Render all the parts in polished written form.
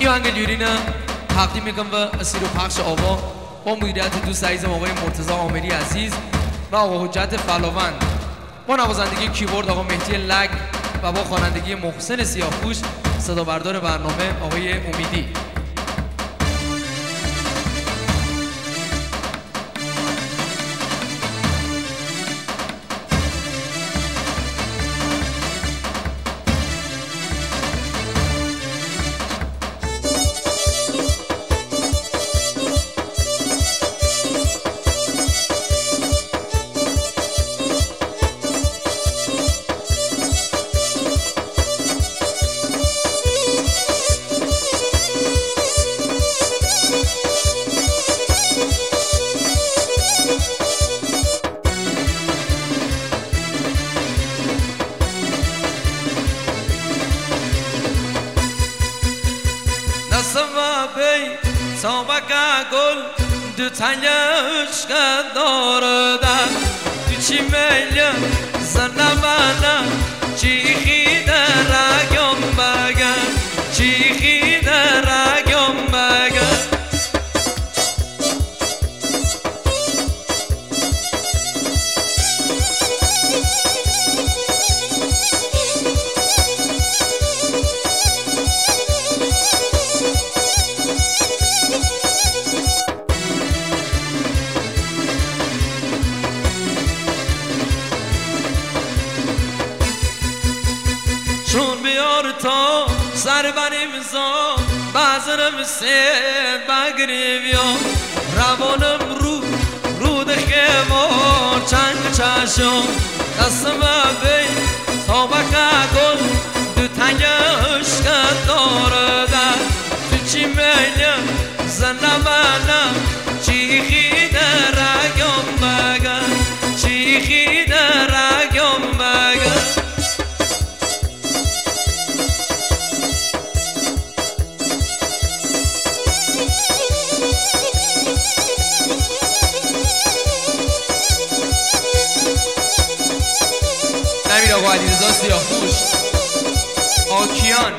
این آهنگ لیرینه تقدیم میکنم به اسیر و پخش آوا با مدیریت دوست عزیزم آقای مرتضی عامری عزیز و آقا حجت فلاوند، با نوازندگی کیبورد آقا مهدی لگ و با خوانندگی محسن سیاهپوش، صدا بردار برنامه آقای امیدی. سابقه گل دو تنیش که داردن دو چی میلیم زنمانم چی خیده رگم بگن چی خیده رگم بگن چون بیار تا سر بریم زا بازرم سید بگریویا روانم رو دخیوار چنگ چشم دستم بی سابقه گل دو تنگش که داردن تو چی میلیم زنمانم چی خیده رگم بگن چی خیده رگم بگن نمیر آقا علیرضا سیاهپوش آکیان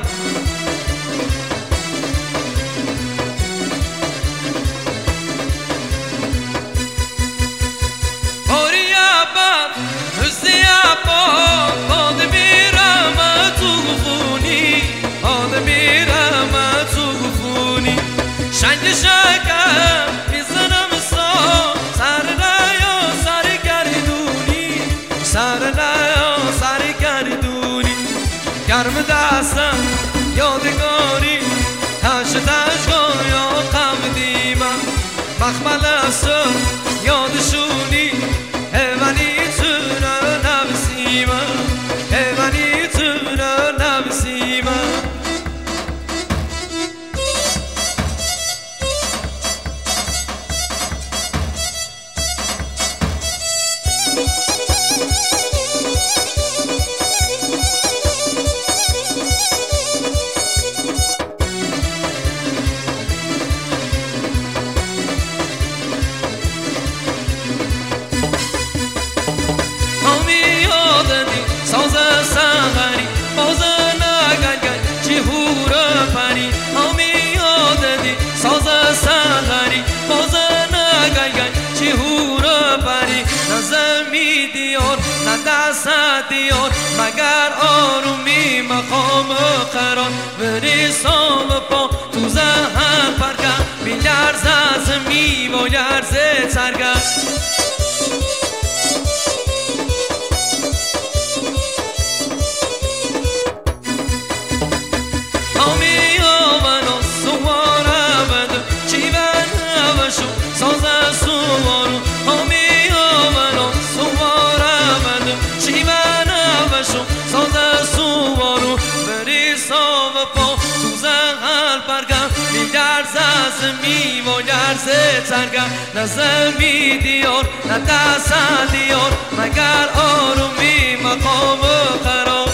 باری عباد حسی عباد باد میرم تو گفونی باد میرم تو گفونی شنگ شکم میزنم سر نیا سر گردونی سر نیا سر گردونی گرم دستم یادگاری تش کن یا قبدیمم مخمل استم یادشونی ایوانی تونه نبسیمم ایوانی تونه نبسیمم ساز سهری باز نگنگن چی هورا پری همی یاددی ساز سهری باز نگنگن چی هورا پری نزمی دیار نه دست دیار مگر آرومی مقام قرار بری سام پا تو زهر پرکن بیلرز از می و لرز سرگن ساز سوارو همی آمنو سواره مدم شیون بشو ساز سوارو بری ساو پا سوزه هر برگم میگرز از می و گرز ترگم نزل می دیار نه دست دیار مگر آرومی مقام قرار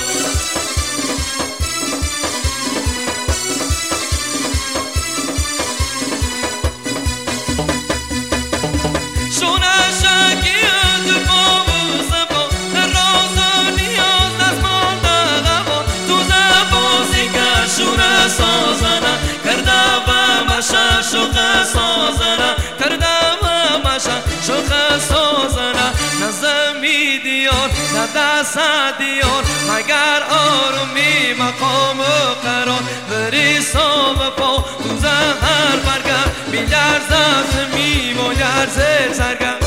سازنه نه دست دیار مگر آرومی مقام و قرار بریسا و پا تو زهر برگرد میلرزد زمین و لرزه سرگرد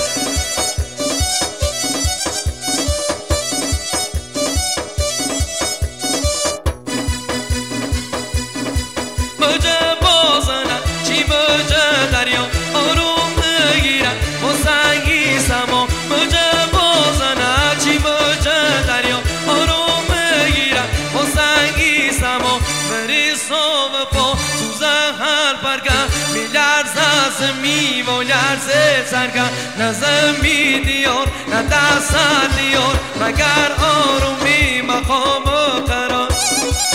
مجه بازنم چی مجه دریا آروم بگیرم و سنگی سما مجه بازنم چی مجه دریا آروم بگیرم و سنگی سما بریسا و پا تو زهر برگرد میلرزد زمین و لرزه سرگرد نه زمین دیار نه دست دیار مگر آرومی مقام و قرار